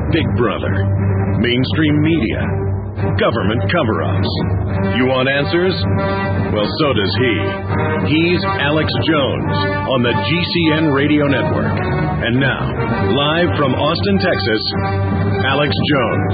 Big Brother, mainstream media, government cover-ups. You want answers? Well, so does he. He's Alex Jones on the GCN Radio Network. And now, live from Austin, Texas, Alex Jones.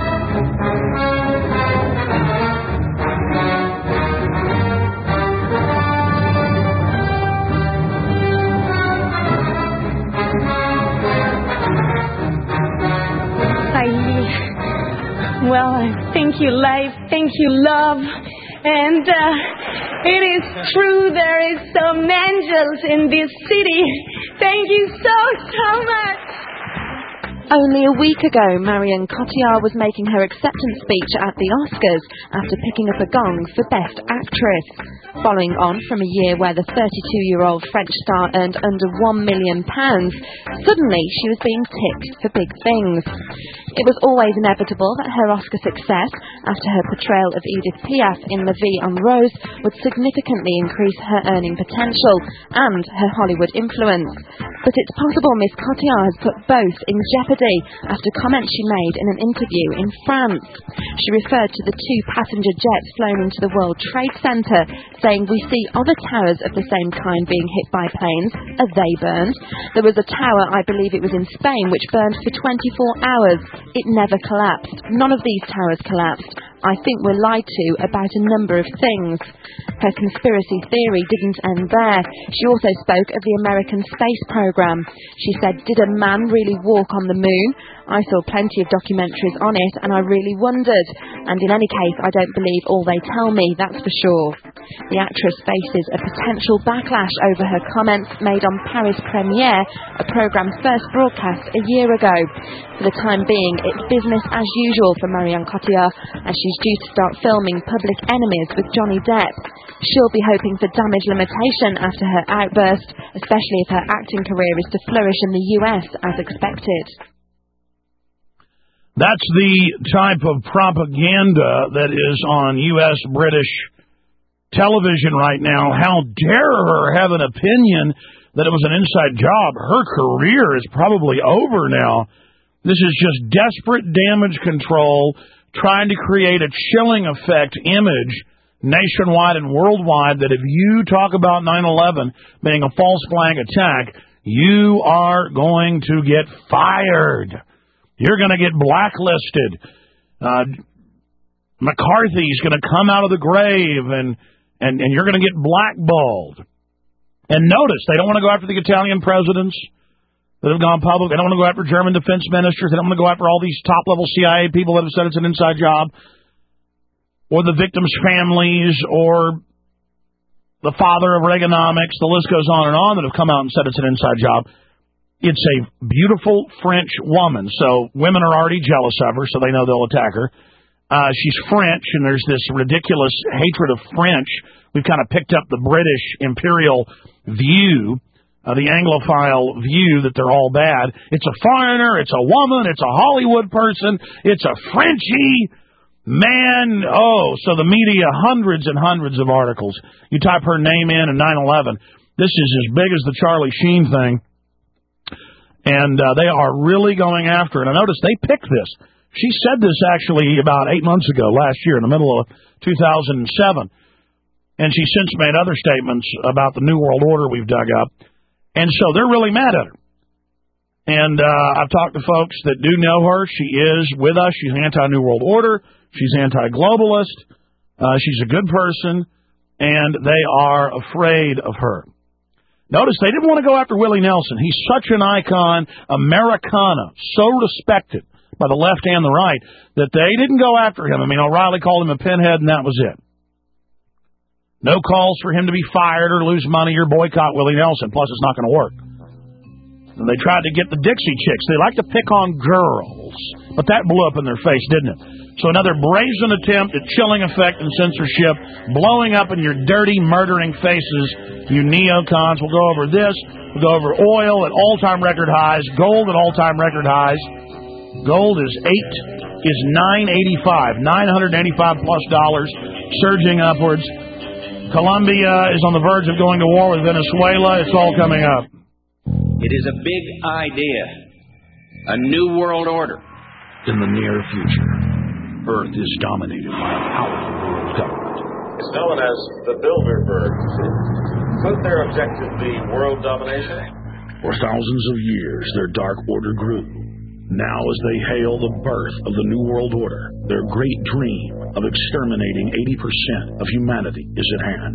Well, thank you, life. Thank you, love. And it is true, there is some angels in this city. Thank you so much. Only a week ago, Marion Cotillard was making her acceptance speech at the Oscars after picking up a gong for Best Actress. Following on from a year where the 32-year-old French star earned under £1 million, suddenly she was being tipped for big things. It was always inevitable that her Oscar success after her portrayal of Edith Piaf in La Vie en Rose would significantly increase her earning potential and her Hollywood influence. But it's possible Miss Cotillard has put both in jeopardy after comments she made in an interview in France. She referred to the 2 passenger jets flown into the World Trade Center, saying, "We see other towers of the same kind being hit by planes. Are they burned? There was a tower, I believe it was in Spain, which burned for 24 hours. It never collapsed. None of these towers collapsed. I think we're lied to about a number of things." Her conspiracy theory didn't end there. She also spoke of the American space program. She said, "Did a man really walk on the moon? I saw plenty of documentaries on it and I really wondered. And in any case, I don't believe all they tell me, that's for sure." The actress faces a potential backlash over her comments made on Paris Premiere, a programme first broadcast a year ago. For the time being, it's business as usual for Marion Cotillard, as she's due to start filming Public Enemies with Johnny Depp. She'll be hoping for damage limitation after her outburst, especially if her acting career is to flourish in the US as expected. That's the type of propaganda that is on U.S. British television right now. How dare her have an opinion that it was an inside job? Her career is probably over now. This is just desperate damage control, trying to create a chilling effect image nationwide and worldwide that if you talk about 9/11 being a false flag attack, you are going to get fired. You're going to get blacklisted. McCarthy's going to come out of the grave, and you're going to get blackballed. And notice, they don't want to go after the Italian presidents that have gone public. They don't want to go after German defense ministers. They don't want to go after all these top-level CIA people that have said it's an inside job, or the victims' families, or the father of Reaganomics. The list goes on and on that have come out and said it's an inside job. It's a beautiful French woman, so women are already jealous of her, so they know they'll attack her. She's French, and there's this ridiculous hatred of French. We've kind of picked up the British imperial view, the Anglophile view that they're all bad. It's a foreigner, it's a woman, it's a Hollywood person, it's a Frenchie man. Oh, so the media, hundreds and hundreds of articles. You type her name in 9/11. This is as big as the Charlie Sheen thing. And they are really going after it. And I noticed they picked this. She said this actually about 8 months ago, last year, in the middle of 2007. And she since made other statements about the New World Order we've dug up. And so they're really mad at her. And I've talked to folks that do know her. She is with us. She's anti-New World Order. She's anti-globalist. She's a good person. And they are afraid of her. Notice they didn't want to go after Willie Nelson. He's such an icon, Americana, so respected by the left and the right, that they didn't go after him. I mean, O'Reilly called him a pinhead, and that was it. No calls for him to be fired or lose money or boycott Willie Nelson. Plus, it's not going to work. And they tried to get the Dixie Chicks. They like to pick on girls, but that blew up in their face, didn't it? So another brazen attempt at chilling effect and censorship, blowing up in your dirty, murdering faces, you neocons. We'll go over this. We'll go over oil at all-time record highs, gold at all-time record highs. Gold is $985 plus dollars, surging upwards. Colombia is on the verge of going to war with Venezuela. It's all coming up. It is a big idea, a new world order. In the near future, Earth is dominated by a powerful world government. It's known as the Bilderberg Group. Could their objective be world domination? For thousands of years, their dark order grew. Now, as they hail the birth of the New World Order, their great dream of exterminating 80% of humanity is at hand.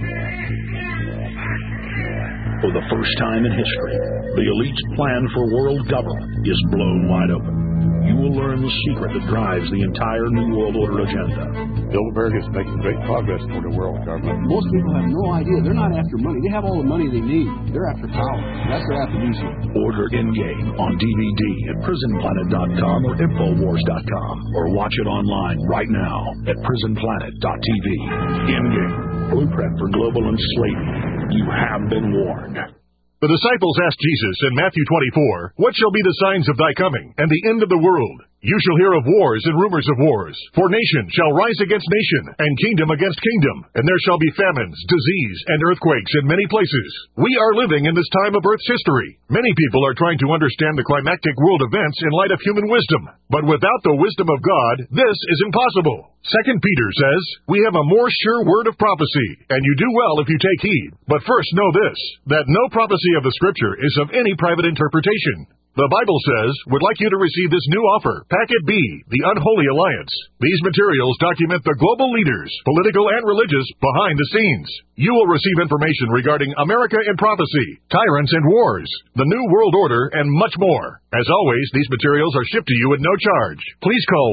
For the first time in history, the elite's plan for world government is blown wide open. You will learn the secret that drives the entire New World Order agenda. Bilderberg is making great progress toward a world government. Most people have no idea. They're not after money. They have all the money they need. They're after power. That's their aphrodisiac. Order Endgame on DVD at prisonplanet.com or Infowars.com, or watch it online right now at prisonplanet.tv. Endgame, blueprint for global enslavement. You have been warned. The disciples asked Jesus in Matthew 24, "What shall be the signs of thy coming and the end of the world? You shall hear of wars and rumors of wars. For nation shall rise against nation, and kingdom against kingdom, and there shall be famines, disease, and earthquakes in many places." We are living in this time of Earth's history. Many people are trying to understand the climactic world events in light of human wisdom. But without the wisdom of God, this is impossible. 2 Peter says, "We have a more sure word of prophecy, and you do well if you take heed. But first know this, that no prophecy of the Scripture is of any private interpretation." The Bible says, "Would like you to receive this new offer, Packet B, the Unholy Alliance." These materials document the global leaders, political and religious, behind the scenes. You will receive information regarding America in prophecy, tyrants and wars, the New World Order, and much more. As always, these materials are shipped to you at no charge. Please call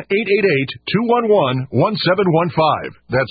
1-888-211-1715. That's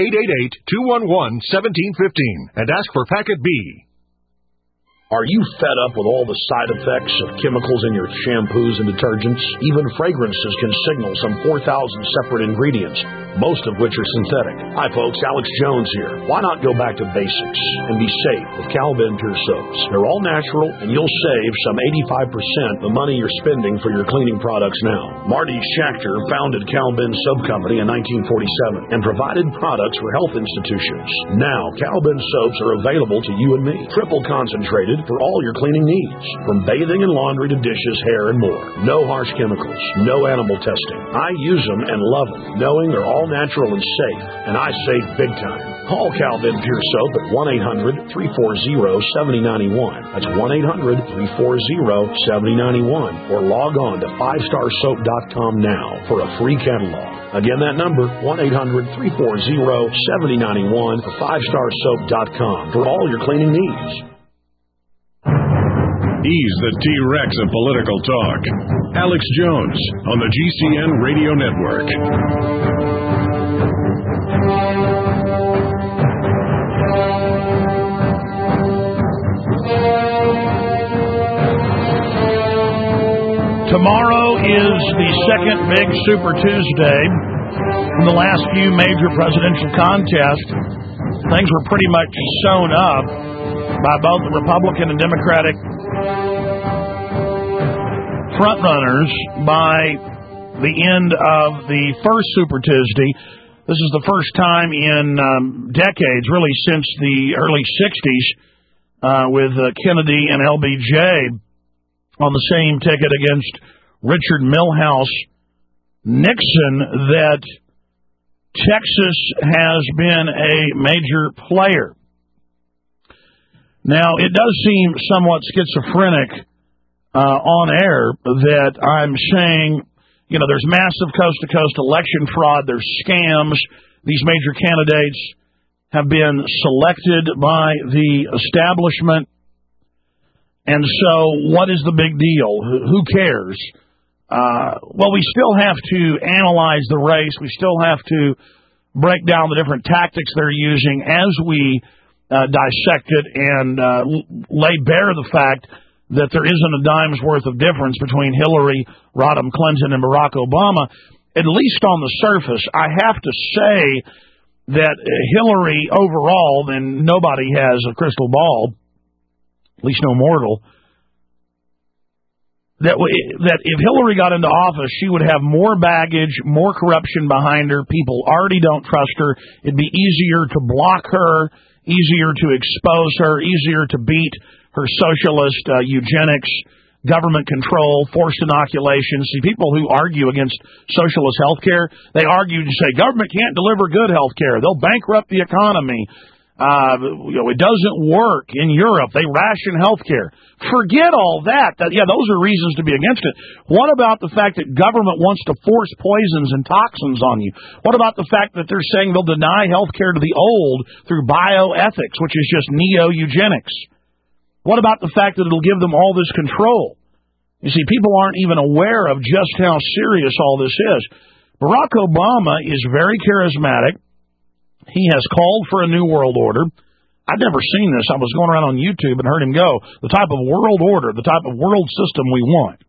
1-888-211-1715, and ask for Packet B. Are you fed up with all the side effects of chemicals in your shampoos and detergents? Even fragrances can signal some 4,000 separate ingredients, most of which are synthetic. Hi folks, Alex Jones here. Why not go back to basics and be safe with Cal-Ben Pure Soaps? They're all natural, and you'll save some 85% the money you're spending for your cleaning products now. Marty Schachter founded Cal-Ben Soap Company in 1947 and provided products for health institutions. Now, Cal-Ben soaps are available to you and me, triple concentrated for all your cleaning needs, from bathing and laundry to dishes, hair, and more. No harsh chemicals, no animal testing. I use them and love them, knowing they're all natural and safe, and I save big time. Call Cal-Ben Pure Soap at 1-800-340-7091. That's 1-800-340-7091, or log on to 5starsoap.com now for a free catalog. Again, that number, 1-800-340-7091 or 5starsoap.com for all your cleaning needs. He's the T-Rex of political talk. Alex Jones on the GCN Radio Network. Tomorrow is the second big Super Tuesday. In the last few major presidential contests, things were pretty much sewn up by both the Republican and Democratic frontrunners by the end of the first Super Tuesday. This is the first time in decades, really since the early 60s, with Kennedy and LBJ on the same ticket against Richard Milhouse Nixon, that Texas has been a major player. Now, it does seem somewhat schizophrenic on air that I'm saying, there's massive coast-to-coast election fraud, there's scams, these major candidates have been selected by the establishment, and so what is the big deal? Who cares? Well, we still have to analyze the race, we still have to break down the different tactics they're using as we dissect it and lay bare the fact that there isn't a dime's worth of difference between Hillary Rodham Clinton and Barack Obama, at least on the surface. I have to say that Hillary overall, and nobody has a crystal ball, at least no mortal, that if Hillary got into office, she would have more baggage, more corruption behind her. People already don't trust her. It'd be easier to block her, easier to expose her, easier to beat her socialist eugenics government control, forced inoculation. See, people who argue against socialist health care, they argue to say government can't deliver good health care. They'll bankrupt the economy. It doesn't work in Europe. They ration health care. Forget all that. Those are reasons to be against it. What about the fact that government wants to force poisons and toxins on you? What about the fact that they're saying they'll deny health care to the old through bioethics, which is just neo-eugenics? What about the fact that it'll give them all this control? You see, people aren't even aware of just how serious all this is. Barack Obama is very charismatic. He has called for a new world order. I'd never seen this. I was going around on YouTube and heard him go. The type of world order, the type of world system we want.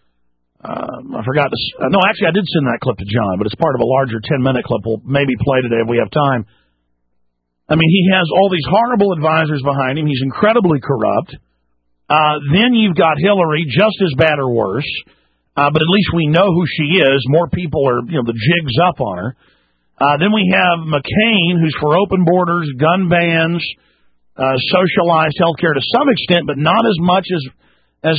I forgot to... No, actually, I did send that clip to John, but it's part of a larger 10-minute clip. We'll maybe play today if we have time. I mean, he has all these horrible advisors behind him. He's incredibly corrupt. Then you've got Hillary, just as bad or worse. But at least we know who she is. More people are, the jig's up on her. Then we have McCain, who's for open borders, gun bans, socialized health care to some extent, but not as much as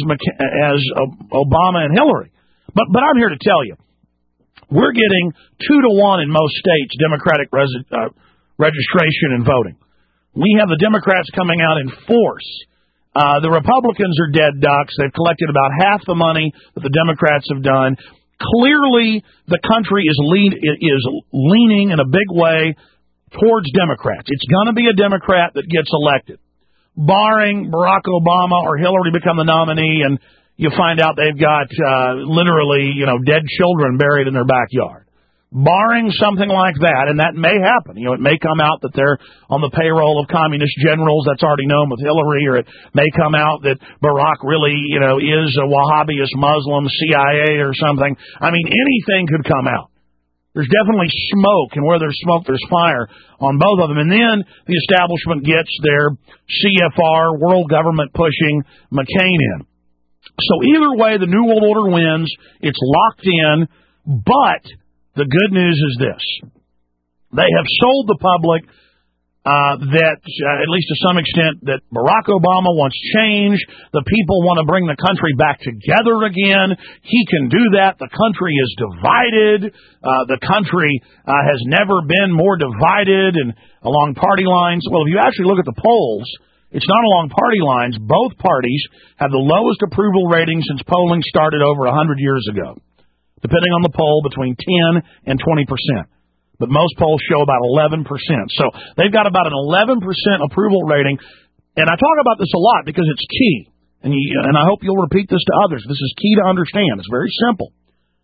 Obama and Hillary. But I'm here to tell you, we're getting 2-to-1 in most states, Democratic registration and voting. We have the Democrats coming out in force. The Republicans are dead ducks. They've collected about half the money that the Democrats have done. Clearly, the country is leaning in a big way towards Democrats. It's going to be a Democrat that gets elected, barring Barack Obama or Hillary become the nominee, and you find out they've got literally, dead children buried in their backyard. Barring something like that, and that may happen. It may come out that they're on the payroll of communist generals. That's already known with Hillary. Or it may come out that Barack really, is a Wahhabist Muslim, CIA or something. I mean, anything could come out. There's definitely smoke, and where there's smoke, there's fire on both of them. And then the establishment gets their CFR, world government pushing McCain in. So either way, the New World Order wins. It's locked in, but the good news is this. They have sold the public that, at least to some extent, that Barack Obama wants change. The people want to bring the country back together again. He can do that. The country is divided. The country has never been more divided and along party lines. Well, if you actually look at the polls, it's not along party lines. Both parties have the lowest approval rating since polling started over 100 years ago. Depending on the poll, between 10 and 20%. But most polls show about 11%. So they've got about an 11% approval rating. And I talk about this a lot because it's key. And I hope you'll repeat this to others. This is key to understand. It's very simple.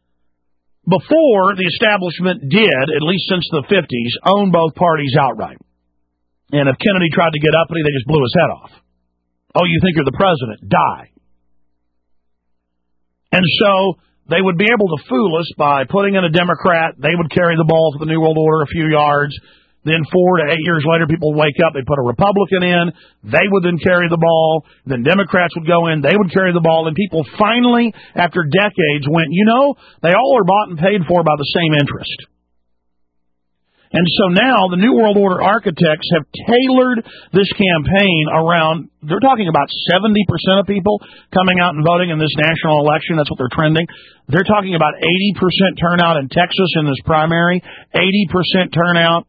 Before, the establishment did, at least since the 50s, own both parties outright. And if Kennedy tried to get uppity, they just blew his head off. Oh, you think you're the president? Die. And so they would be able to fool us by putting in a Democrat. They would carry the ball for the New World Order a few yards. Then 4 to 8 years later, people would wake up. They'd put a Republican in. They would then carry the ball. Then Democrats would go in. They would carry the ball. And people finally, after decades, went, they all are bought and paid for by the same interest. And so now the New World Order architects have tailored this campaign around, they're talking about 70% of people coming out and voting in this national election. That's what they're trending. They're talking about 80% turnout in Texas in this primary, 80% turnout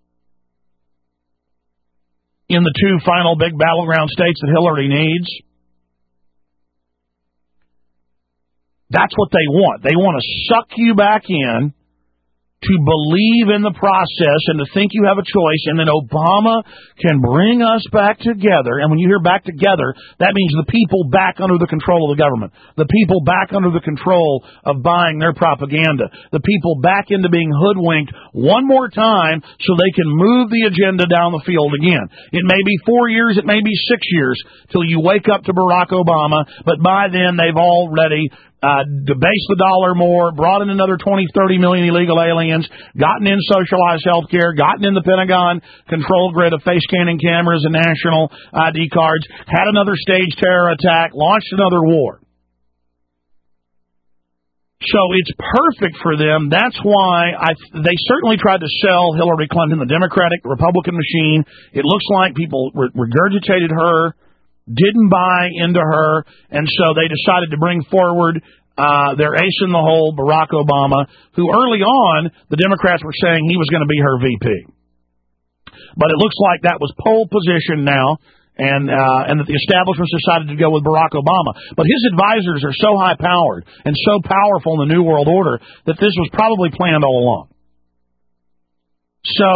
in the 2 final big battleground states that Hillary needs. That's what they want. They want to suck you back in, to believe in the process and to think you have a choice, and then Obama can bring us back together. And when you hear back together, that means the people back under the control of the government, the people back under the control of buying their propaganda, the people back into being hoodwinked one more time so they can move the agenda down the field again. It may be 4 years, it may be 6 years till you wake up to Barack Obama, but by then they've already debased the dollar more, brought in another 20, 30 million illegal aliens, gotten in socialized health care, gotten in the Pentagon control grid of face scanning cameras and national ID cards, had another staged terror attack, launched another war. So it's perfect for them. That's why they certainly tried to sell Hillary Clinton, the Democratic, Republican machine. It looks like people regurgitated her didn't buy into her, and so they decided to bring forward their ace in the hole, Barack Obama, who early on the Democrats were saying he was going to be her VP. But it looks like that was pole position now, and that the establishment decided to go with Barack Obama. But his advisors are so high-powered and so powerful in the New World Order that this was probably planned all along. So,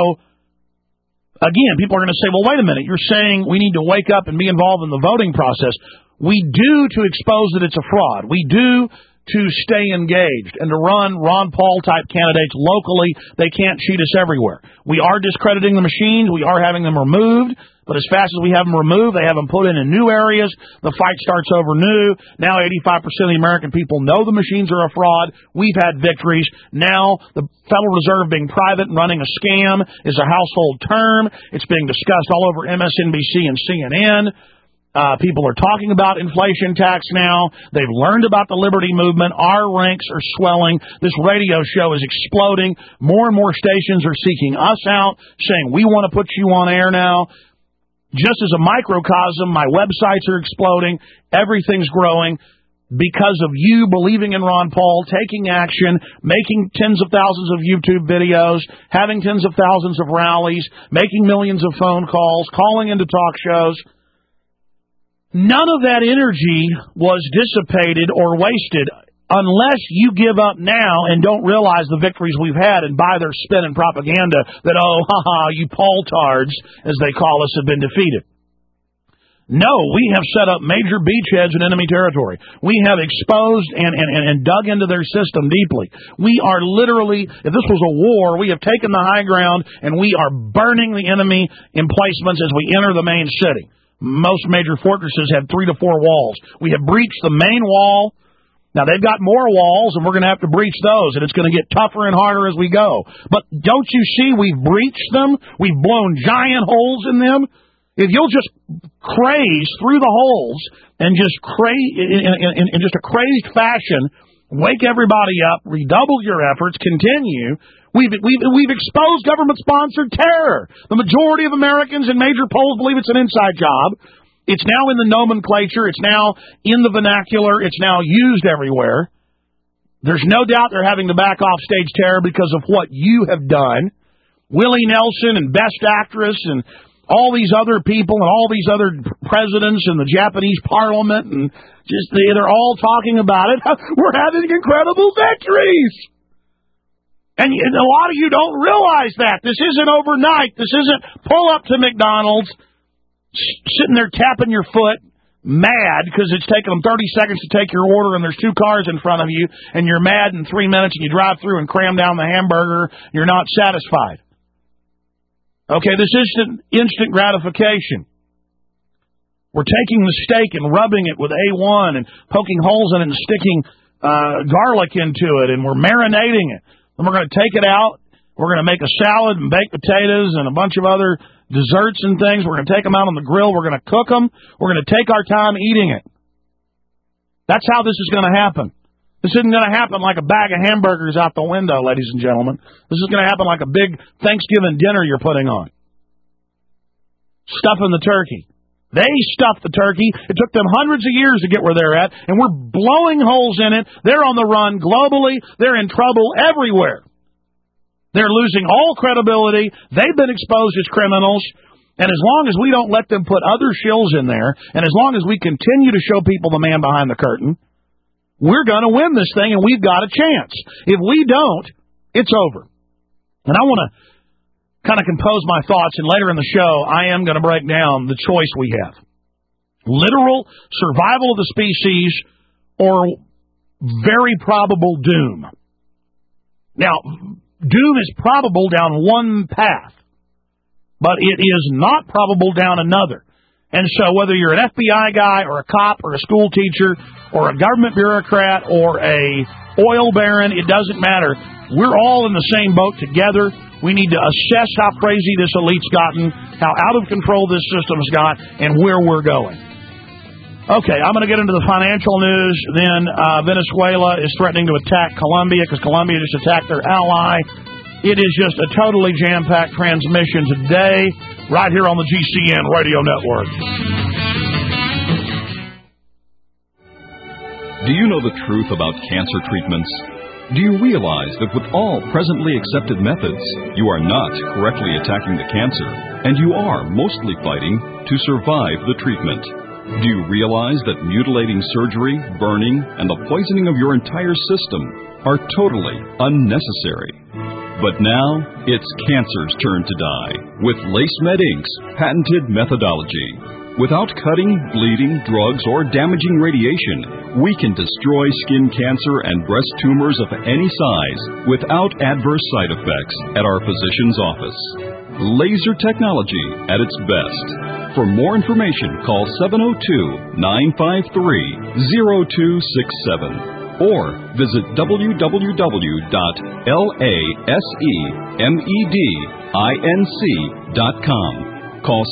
again, people are going to say, well, wait a minute, you're saying we need to wake up and be involved in the voting process. We do to expose that it's a fraud. We do to stay engaged and to run Ron Paul-type candidates locally. They can't cheat us everywhere. We are discrediting the machines. We are having them removed. But as fast as we have them removed, they have them put in new areas. The fight starts over new. Now 85% of the American people know the machines are a fraud. We've had victories. Now the Federal Reserve being private and running a scam is a household term. It's being discussed all over MSNBC and CNN. People are talking about inflation tax now. They've learned about the liberty movement. Our ranks are swelling. This radio show is exploding. More and more stations are seeking us out, saying, we want to put you on air now. Just as a microcosm, my websites are exploding. Everything's growing because of you believing in Ron Paul, taking action, making tens of thousands of YouTube videos, having tens of thousands of rallies, making millions of phone calls, calling into talk shows. None of that energy was dissipated or wasted unless you give up now and don't realize the victories we've had and buy their spin and propaganda that, oh, you Paul-tards, as they call us, have been defeated. No, we have set up major beachheads in enemy territory. We have exposed and dug into their system deeply. We are literally, if this was a war, we have taken the high ground and we are burning the enemy emplacements as we enter the main city. Most major fortresses have 3 to 4 walls. We have breached the main wall. Now, they've got more walls, and we're going to have to breach those, and it's going to get tougher and harder as we go. But don't you see we've breached them? We've blown giant holes in them? If you'll just craze through the holes and just in just a crazed fashion, wake everybody up, redouble your efforts, continue. We've exposed government-sponsored terror. The majority of Americans in major polls believe it's an inside job. It's now in the nomenclature. It's now in the vernacular. It's now used everywhere. There's no doubt they're having to back off stage terror because of what you have done. Willie Nelson and Best Actress and all these other people and all these other presidents and the Japanese parliament and just they're all talking about it. We're having incredible victories. And a lot of you don't realize that. This isn't overnight. This isn't pull up to McDonald's, sitting there tapping your foot, mad because it's taken them 30 seconds to take your order and there's 2 cars in front of you, and you're mad in 3 minutes and you drive through and cram down the hamburger. You're not satisfied. Okay, this isn't instant gratification. We're taking the steak and rubbing it with A1 and poking holes in it and sticking garlic into it, and we're marinating it. Then we're going to take it out. We're going to make a salad and baked potatoes and a bunch of other desserts and things. We're going to take them out on the grill. We're going to cook them. We're going to take our time eating it. That's how this is going to happen. This isn't going to happen like a bag of hamburgers out the window, ladies and gentlemen. This is going to happen like a big Thanksgiving dinner you're putting on. Stuffing the turkey. They stuffed the turkey. It took them hundreds of years to get where they're at, and we're blowing holes in it. They're on the run globally. They're in trouble everywhere. They're losing all credibility. They've been exposed as criminals. And as long as we don't let them put other shills in there, and as long as we continue to show people the man behind the curtain, we're going to win this thing, and we've got a chance. If we don't, it's over. And I want to kind of compose my thoughts, and later in the show, I am going to break down the choice we have. Literal survival of the species or very probable doom. Now, doom is probable down one path, but it is not probable down another. And so whether you're an FBI guy or a cop or a school teacher or a government bureaucrat or a oil baron, it doesn't matter. We're all in the same boat together. We need to assess how crazy this elite's gotten, how out of control this system's got, and where we're going. Okay, I'm going to get into the financial news. Then Venezuela is threatening to attack Colombia because Colombia just attacked their ally. It is just a totally jam-packed transmission today, right here on the GCN Radio Network. Do you know the truth about cancer treatments? Do you realize that with all presently accepted methods, you are not correctly attacking the cancer, and you are mostly fighting to survive the treatment? Do you realize that mutilating surgery, burning, and the poisoning of your entire system are totally unnecessary? But now, it's cancer's turn to die with LaceMed Inc.'s patented methodology. Without cutting, bleeding, drugs, or damaging radiation, we can destroy skin cancer and breast tumors of any size without adverse side effects at our physician's office. Laser technology at its best. For more information, call 702-953-0267 or visit www.lasemedinc.com. Call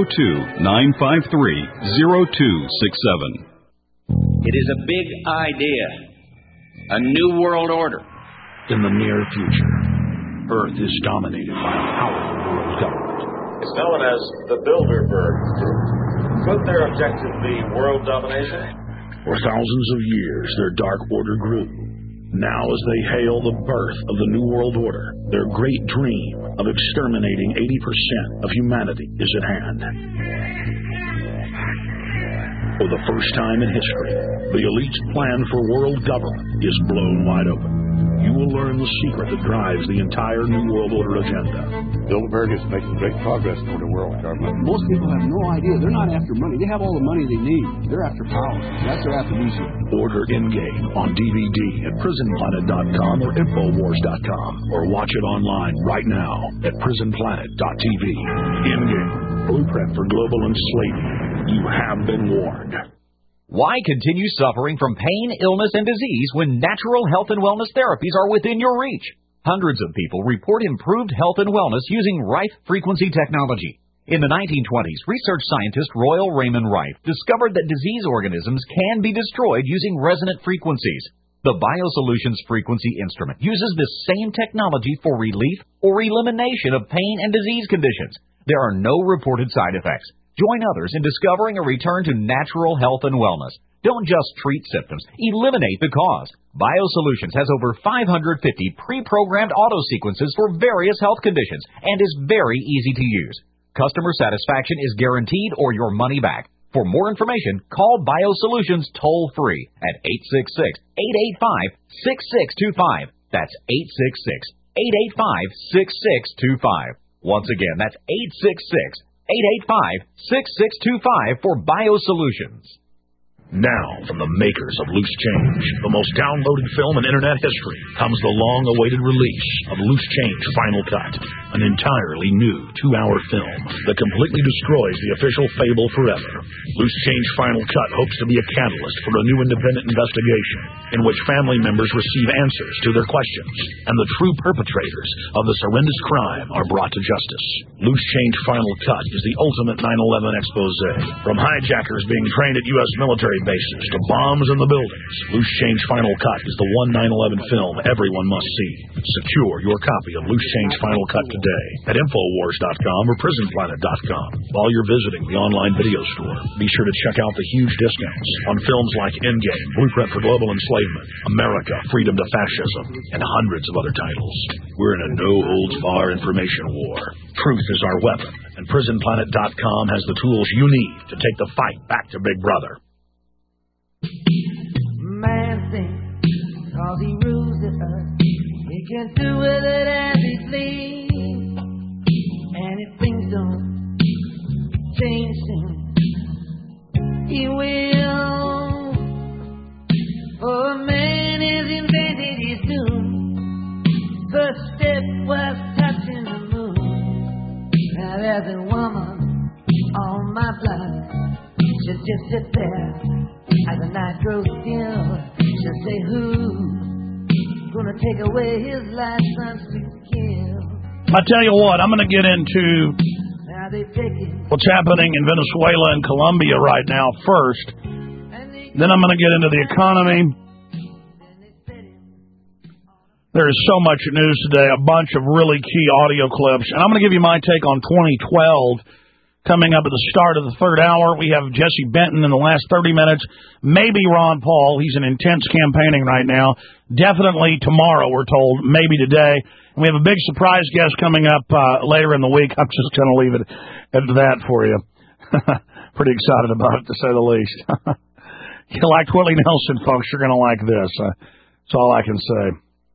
702-953-0267. It is a big idea, a new world order. In the near future, Earth is dominated by a powerful world government. It's known as the Bilderberg Group. Could their objective be world domination? For thousands of years, their dark order grew. Now, as they hail the birth of the New World Order, their great dream of exterminating 80% of humanity is at hand. For the first time in history, the elite's plan for world government is blown wide open. You will learn the secret that drives the entire New World Order agenda. Bilderberg is making great progress toward a world government. Most people have no idea. They're not after money. They have all the money they need. They're after power. That's their aphrodisiac. Order Endgame on DVD at PrisonPlanet.com or Infowars.com, or watch it online right now at PrisonPlanet.tv. Endgame, blueprint for global enslavement. You have been warned. Why continue suffering from pain, illness, and disease when natural health and wellness therapies are within your reach? Hundreds of people report improved health and wellness using Rife frequency technology. In the 1920s, research scientist Royal Raymond Rife discovered that disease organisms can be destroyed using resonant frequencies. The BioSolutions frequency instrument uses this same technology for relief or elimination of pain and disease conditions. There are no reported side effects. Join others in discovering a return to natural health and wellness. Don't just treat symptoms, eliminate the cause. BioSolutions has over 550 pre-programmed auto-sequences for various health conditions and is very easy to use. Customer satisfaction is guaranteed or your money back. For more information, call BioSolutions toll-free at 866-885-6625. That's 866-885-6625. Once again, that's 866-885-6625 for BioSolutions. Now, from the makers of Loose Change, the most downloaded film in Internet history, comes the long-awaited release of Loose Change Final Cut, an entirely new 2-hour film that completely destroys the official fable forever. Loose Change Final Cut hopes to be a catalyst for a new independent investigation in which family members receive answers to their questions, and the true perpetrators of this horrendous crime are brought to justice. Loose Change Final Cut is the ultimate 9/11 expose. From hijackers being trained at U.S. military bases to bombs in the buildings, Loose Change Final Cut is the one 9/11 film everyone must see. Secure your copy of Loose Change Final Cut today at Infowars.com or PrisonPlanet.com. While you're visiting the online video store, be sure to check out the huge discounts on films like Endgame, Blueprint for Global Enslavement, America, Freedom to Fascism, and hundreds of other titles. We're in a no-holds-bar information war. Truth is our weapon, and PrisonPlanet.com has the tools you need to take the fight back to Big Brother. Man thinks, cause he rules the earth, he can do with it as he please. And if things don't change him, he will. For a man has invented his doom. First step was touching the moon. Now there's a woman on my block. She'll just sit there as the night grows still. She'll say, who's gonna take away his license to kill? I tell you what, I'm going to get into what's happening in Venezuela and Colombia right now first. Then I'm going to get into the economy. There is so much news today, a bunch of really key audio clips. And I'm going to give you my take on 2012 coming up at the start of the third hour. We have Jesse Benton in the last 30 minutes. Maybe Ron Paul. He's in intense campaigning right now. Definitely tomorrow, we're told. Maybe today. And we have a big surprise guest coming up later in the week. I'm just going to leave it at that for you. Pretty excited about it, to say the least. You liked Willie Nelson, folks. You're going to like this. That's all I can say.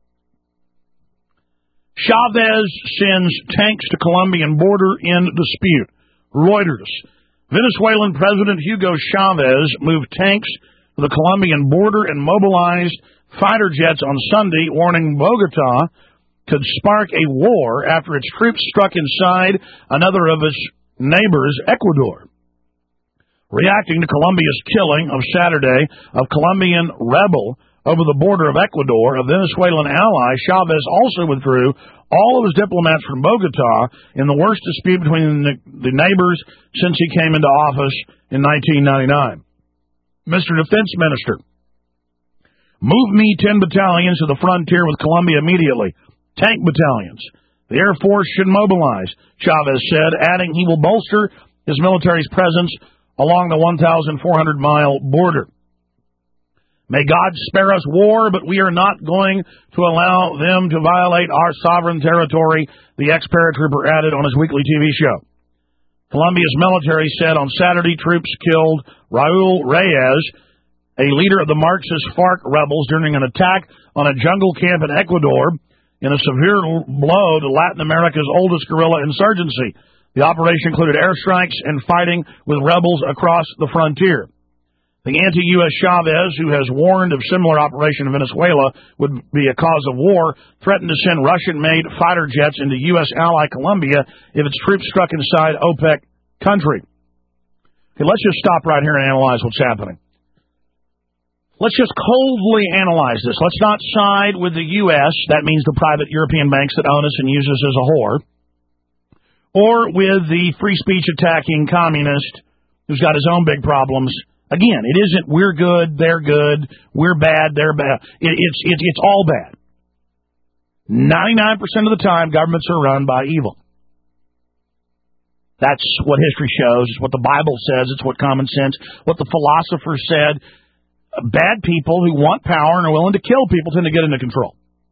Chavez sends tanks to Colombian border in dispute. Reuters. Venezuelan President Hugo Chavez moved tanks to the Colombian border and mobilized fighter jets on Sunday, warning Bogota could spark a war after its troops struck inside another of its neighbors, Ecuador. Reacting to Colombia's killing of Saturday of Colombian rebel over the border of Ecuador, a Venezuelan ally, Chavez also withdrew all of his diplomats from Bogota in the worst dispute between the neighbors since he came into office in 1999. Mr. Defense Minister, move me 10 battalions to the frontier with Colombia immediately. Tank battalions. The Air Force should mobilize, Chavez said, adding he will bolster his military's presence along the 1,400-mile border. May God spare us war, but we are not going to allow them to violate our sovereign territory, the ex-paratrooper added on his weekly TV show. Colombia's military said on Saturday troops killed Raul Reyes, a leader of the Marxist FARC rebels, during an attack on a jungle camp in Ecuador in a severe blow to Latin America's oldest guerrilla insurgency. The operation included airstrikes and fighting with rebels across the frontier. The anti-U.S. Chavez, who has warned of similar operation in Venezuela would be a cause of war, threatened to send Russian-made fighter jets into U.S. ally Colombia if its troops struck inside OPEC country. Okay, let's just stop right here and analyze what's happening. Let's just coldly analyze this. Let's not side with the U.S., that means the private European banks that own us and use us as a whore, or with the free speech attacking communist who's got his own big problems. Again, it isn't we're good, they're good, we're bad, they're bad. It's all bad. 99% of the time, governments are run by evil. That's what history shows. It's what the Bible says. It's what common sense, what the philosophers said. Bad people who want power and are willing to kill people tend to get into control.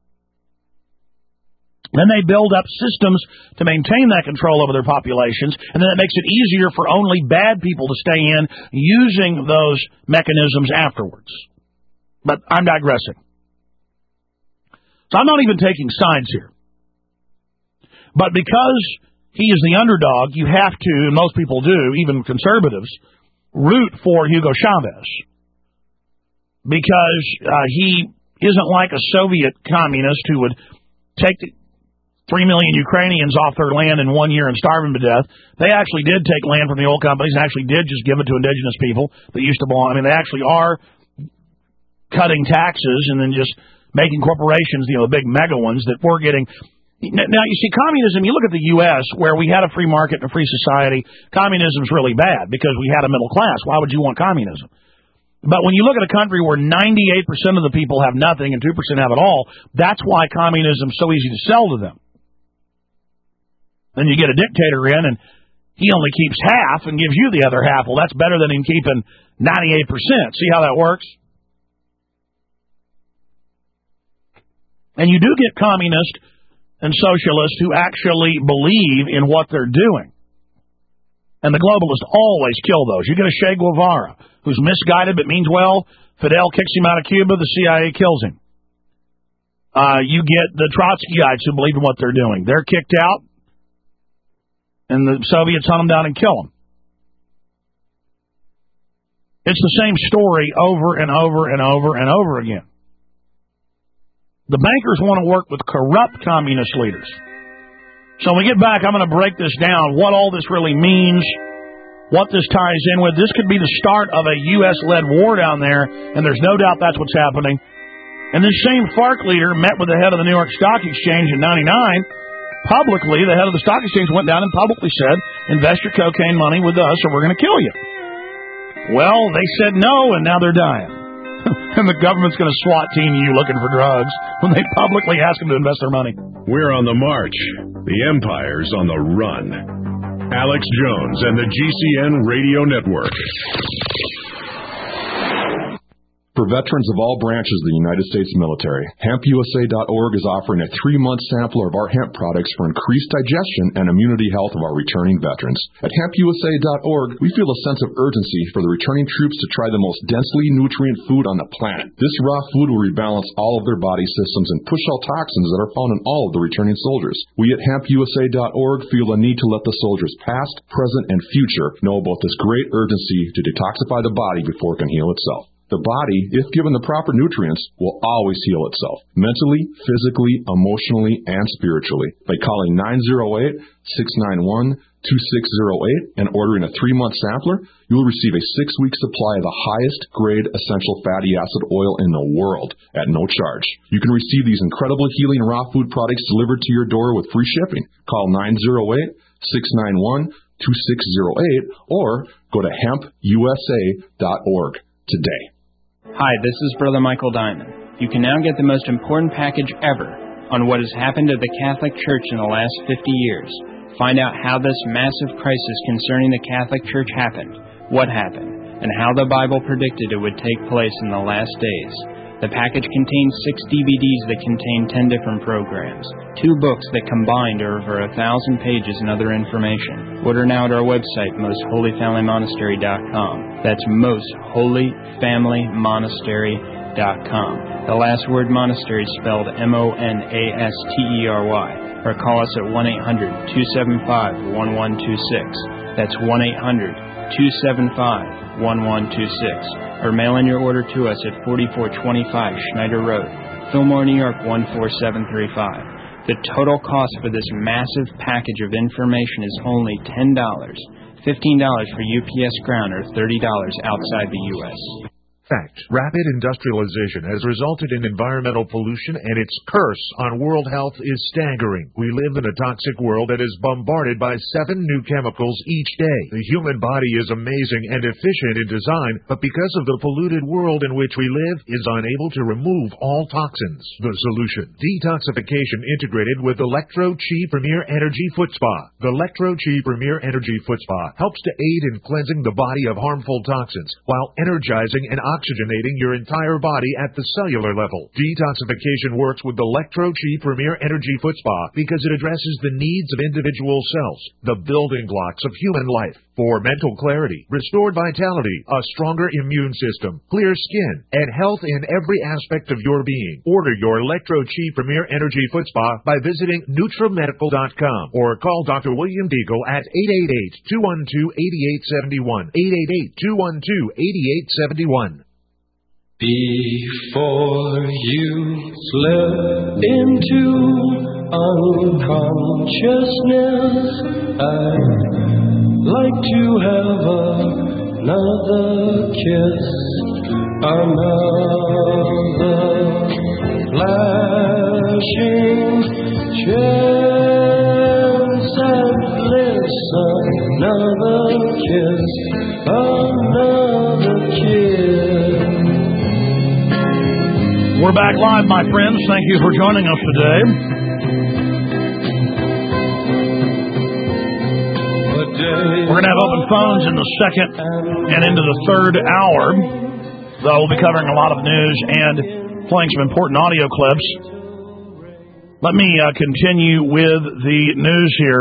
Then they build up systems to maintain that control over their populations, and then it makes it easier for only bad people to stay in using those mechanisms afterwards. But I'm digressing. So I'm not even taking sides here. But because he is the underdog, you have to, and most people do, even conservatives, root for Hugo Chavez. Because he isn't like a Soviet communist who would take 3 million Ukrainians off their land in 1 year and starve them to death. They actually did take land from the oil companies and actually did just give it to indigenous people that used to belong. I mean, they actually are cutting taxes and then just making corporations, the big mega ones that we're getting. Now, you see, communism, you look at the U.S., where we had a free market and a free society, communism's really bad because we had a middle class. Why would you want communism? But when you look at a country where 98% of the people have nothing and 2% have it all, that's why communism's so easy to sell to them. Then you get a dictator in, and he only keeps half and gives you the other half. Well, that's better than him keeping 98%. See how that works? And you do get communists and socialists who actually believe in what they're doing. And the globalists always kill those. You get a Che Guevara who's misguided but means well. Fidel kicks him out of Cuba. The CIA kills him. You get the Trotskyites who believe in what they're doing. They're kicked out. And the Soviets hunt them down and kill them. It's the same story over and over and over and over again. The bankers want to work with corrupt communist leaders. So when we get back, I'm going to break this down, what all this really means, what this ties in with. This could be the start of a U.S.-led war down there, and there's no doubt that's what's happening. And this same FARC leader met with the head of the New York Stock Exchange in 1999. Publicly, the head of the stock exchange went down and publicly said, invest your cocaine money with us or we're going to kill you. Well, they said no, and now they're dying. And the government's going to SWAT team you looking for drugs when they publicly ask them to invest their money. We're on the march. The empire's on the run. Alex Jones and the GCN Radio Network. For veterans of all branches of the United States military, HempUSA.org is offering a 3-month sampler of our hemp products for increased digestion and immunity health of our returning veterans. At HempUSA.org, we feel a sense of urgency for the returning troops to try the most densely nutrient food on the planet. This raw food will rebalance all of their body systems and push out toxins that are found in all of the returning soldiers. We at HempUSA.org feel the need to let the soldiers past, present, and future know about this great urgency to detoxify the body before it can heal itself. The body, if given the proper nutrients, will always heal itself, mentally, physically, emotionally, and spiritually. By calling 908-691-2608 and ordering a 3-month sampler, you will receive a 6-week supply of the highest grade essential fatty acid oil in the world at no charge. You can receive these incredible healing raw food products delivered to your door with free shipping. Call 908-691-2608 or go to HempUSA.org today. Hi, this is Brother Michael Diamond. You can now get the most important package ever on what has happened at the Catholic Church in the last 50 years. Find out how this massive crisis concerning the Catholic Church happened, what happened, and how the Bible predicted it would take place in the last days. The package contains 6 DVDs that contain 10 different programs, 2 books that combined are over 1,000 pages and other information. Order now at our website, mostholyfamilymonastery.com. That's mostholyfamilymonastery.com. The last word monastery is spelled MONASTERY. Or call us at 1-800-275-1126. That's 1-800-275-1126. Or mail in your order to us at 4425 Schneider Road, Fillmore, New York 14735. The total cost for this massive package of information is only $10, $15 for UPS Ground, or $30 outside the U.S. Fact. Rapid industrialization has resulted in environmental pollution, and its curse on world health is staggering. We live in a toxic world that is bombarded by 7 new chemicals each day. The human body is amazing and efficient in design, but because of the polluted world in which we live, is unable to remove all toxins. The solution: detoxification integrated with Electro-Chi Premier Energy Foot Spa. The Electro-Chi Premier Energy Foot Spa helps to aid in cleansing the body of harmful toxins while energizing and oxygenating your entire body at the cellular level. Detoxification works with the Electro-Chi Premier Energy Foot Spa because it addresses the needs of individual cells, the building blocks of human life. For mental clarity, restored vitality, a stronger immune system, clear skin, and health in every aspect of your being. Order your Electro-Chi Premier Energy Foot Spa by visiting NutraMedical.com or call Dr. William Deagle at 888-212-8871. 888-212-8871. Before you slip into unconsciousness, I'd like to have another kiss, another flashing chance at bliss, another kiss, another kiss. We're back live, my friends. Thank you for joining us today. We're going to have open phones in the second and into the third hour. Though we'll be covering a lot of news and playing some important audio clips. Let me continue with the news here.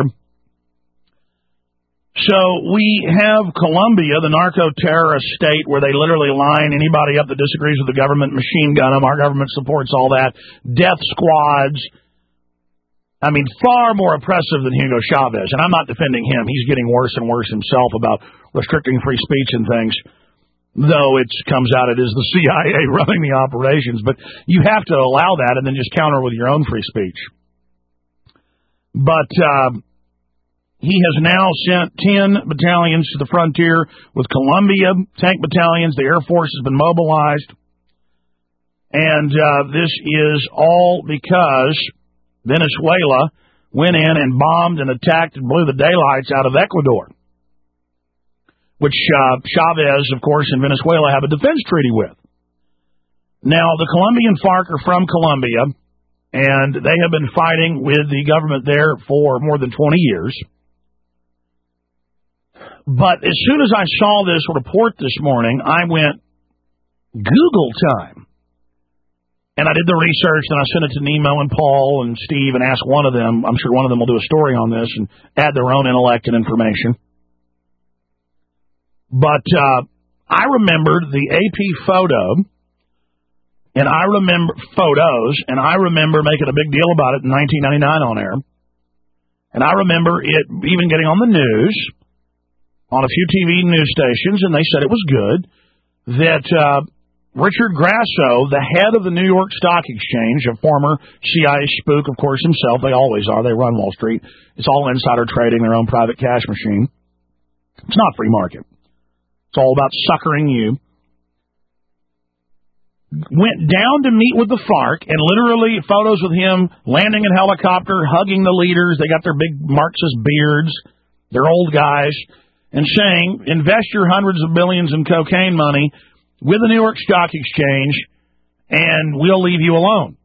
So we have Colombia, the narco-terrorist state, where they literally line anybody up that disagrees with the government, machine gun them. Our government supports all that. Death squads. I mean, far more oppressive than Hugo Chavez. And I'm not defending him. He's getting worse and worse himself about restricting free speech and things. Though it comes out it is the CIA running the operations. But you have to allow that and then just counter with your own free speech. But he has now sent 10 battalions to the frontier with Colombia, tank battalions. The Air Force has been mobilized. And this is all because Venezuela went in and bombed and attacked and blew the daylights out of Ecuador, which Chavez, of course, and Venezuela have a defense treaty with. Now, the Colombian FARC are from Colombia, and they have been fighting with the government there for more than 20 years. But as soon as I saw this report this morning, I went, Google time. And I did the research, and I sent it to Nemo and Paul and Steve and asked one of them. I'm sure one of them will do a story on this and add their own intellect and information. But I remembered the AP photo, and I remember photos, and I remember making a big deal about it in 1999 on air. And I remember it even getting on the news, on a few TV news stations, and they said it was good, that Richard Grasso, the head of the New York Stock Exchange, a former CIA spook, of course, himself. They always are. They run Wall Street. It's all insider trading, their own private cash machine. It's not free market. It's all about suckering you. Went down to meet with the FARC, and literally photos with him landing in helicopter, hugging the leaders. They got their big Marxist beards. They're old guys. And saying, invest your hundreds of billions in cocaine money with the New York Stock Exchange, and we'll leave you alone.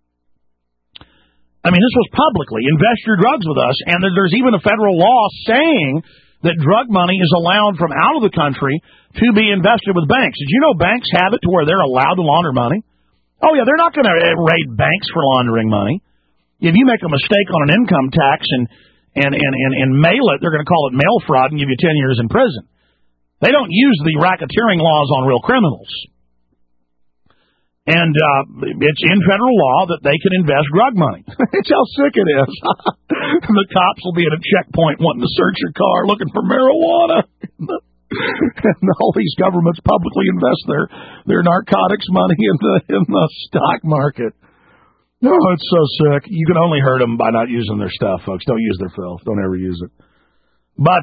I mean, this was publicly, invest your drugs with us, and there's even a federal law saying that drug money is allowed from out of the country to be invested with banks. Did you know banks have it to where they're allowed to launder money? Oh, yeah, they're not going to raid banks for laundering money. If you make a mistake on an income tax and mail it, they're going to call it mail fraud and give you 10 years in prison. They don't use the racketeering laws on real criminals. And it's in federal law that they can invest drug money. It's how sick it is. The cops will be at a checkpoint wanting to search your car looking for marijuana. And all these governments publicly invest their narcotics money in the stock market. Oh, it's so sick. You can only hurt them by not using their stuff, folks. Don't use their filth. Don't ever use it. But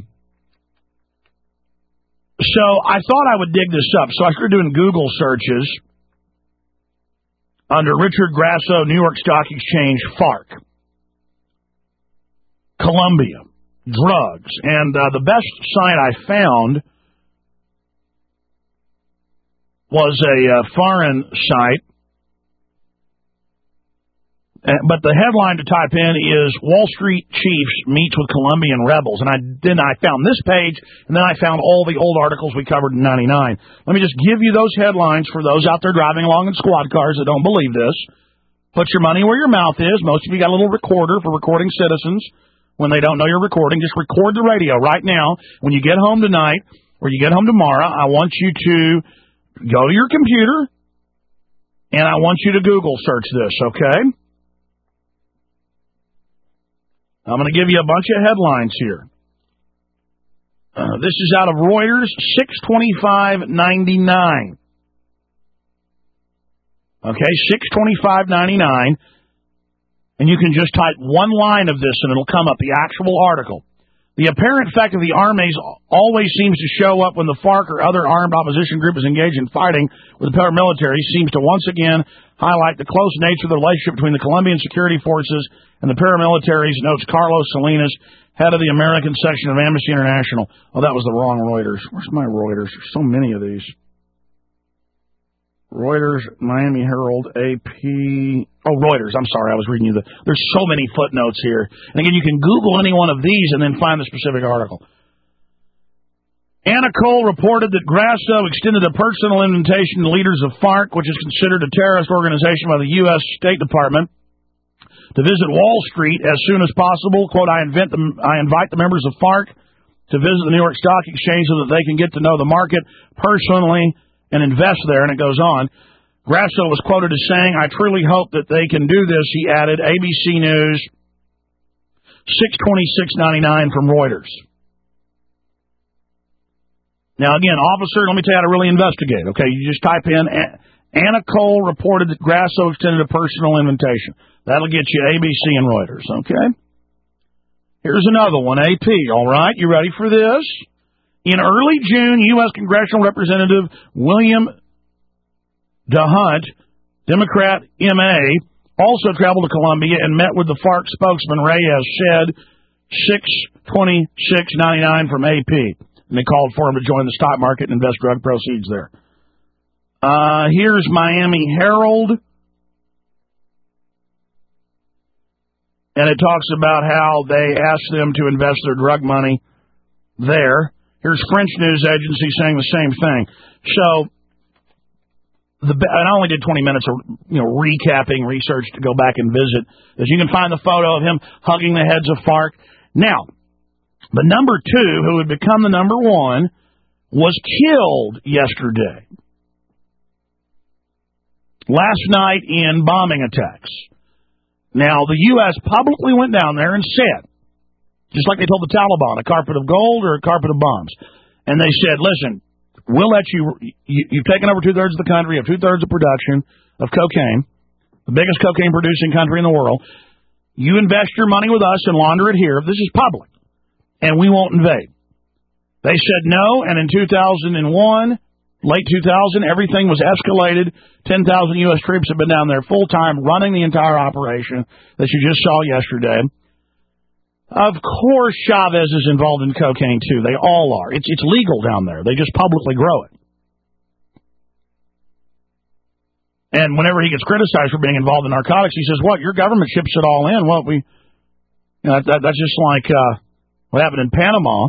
so I thought I would dig this up. So I started doing Google searches under Richard Grasso, New York Stock Exchange, FARC, Colombia, drugs. And the best site I found was a foreign site. But the headline to type in is Wall Street Chiefs Meets with Colombian Rebels. And then I found this page, and then I found all the old articles we covered in 99. Let me just give you those headlines for those out there driving along in squad cars that don't believe this. Put your money where your mouth is. Most of you got a little recorder for recording citizens when they don't know you're recording. Just record the radio right now. When you get home tonight or you get home tomorrow, I want you to go to your computer, and I want you to Google search this, okay? I'm going to give you a bunch of headlines here. This is out of Reuters, 625.99. Okay, 625.99. And you can just type one line of this and it'll come up, the actual article. The apparent effect of the armies always seems to show up when the FARC or other armed opposition group is engaged in fighting with the paramilitary seems to once again highlight the close nature of the relationship between the Colombian security forces and the paramilitaries, notes Carlos Salinas, head of the American section of Amnesty International. Oh, that was the wrong Reuters. Where's my Reuters? There's so many of these. Reuters, Miami Herald, AP. Oh, Reuters. I'm sorry. I was reading you there's so many footnotes here. And again, you can Google any one of these and then find the specific article. Anna Cole reported that Grasso extended a personal invitation to leaders of FARC, which is considered a terrorist organization by the U.S. State Department, to visit Wall Street as soon as possible. Quote, I invite the members of FARC to visit the New York Stock Exchange so that they can get to know the market personally and invest there, and it goes on. Grasso was quoted as saying, I truly hope that they can do this, he added. ABC News, 626.99 from Reuters. Now, again, officer, let me tell you how to really investigate, okay? You just type in, Anna Cole reported that Grasso extended a personal invitation. That'll get you ABC and Reuters, okay? Here's another one, AP, all right? You ready for this? In early June, U.S. Congressional Representative William DeHunt, Democrat MA, also traveled to Colombia and met with the FARC spokesman Reyes, said 626.99 from AP. And they called for him to join the stock market and invest drug proceeds there. Here's Miami Herald. And it talks about how they asked them to invest their drug money there. Here's French news agency saying the same thing. So, and I only did 20 minutes of recapping research to go back and visit. As you can find the photo of him hugging the heads of FARC. Now, the number 2, who had become the number 1, was killed yesterday. Last night in bombing attacks. Now, the U.S. publicly went down there and said, just like they told the Taliban, a carpet of gold or a carpet of bombs. And they said, listen, we'll let you've taken over 2/3 of the country, you have 2/3 of production of cocaine, the biggest cocaine producing country in the world. You invest your money with us and launder it here. This is public. And we won't invade. They said no, and in 2001, late 2000, everything was escalated. 10,000 U.S. troops have been down there full-time running the entire operation that you just saw yesterday. Of course Chavez is involved in cocaine, too. They all are. It's legal down there. They just publicly grow it. And whenever he gets criticized for being involved in narcotics, he says, what, your government ships it all in? Well, that's just like what happened in Panama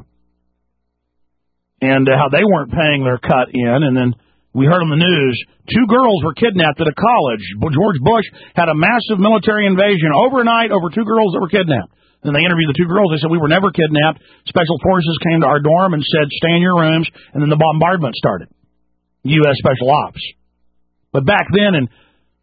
and how they weren't paying their cut in. And then we heard on the news, 2 girls were kidnapped at a college. George Bush had a massive military invasion overnight over 2 girls that were kidnapped. Then they interviewed the 2 girls. They said, we were never kidnapped. Special forces came to our dorm and said, stay in your rooms. And then the bombardment started. U.S. Special Ops. But back then in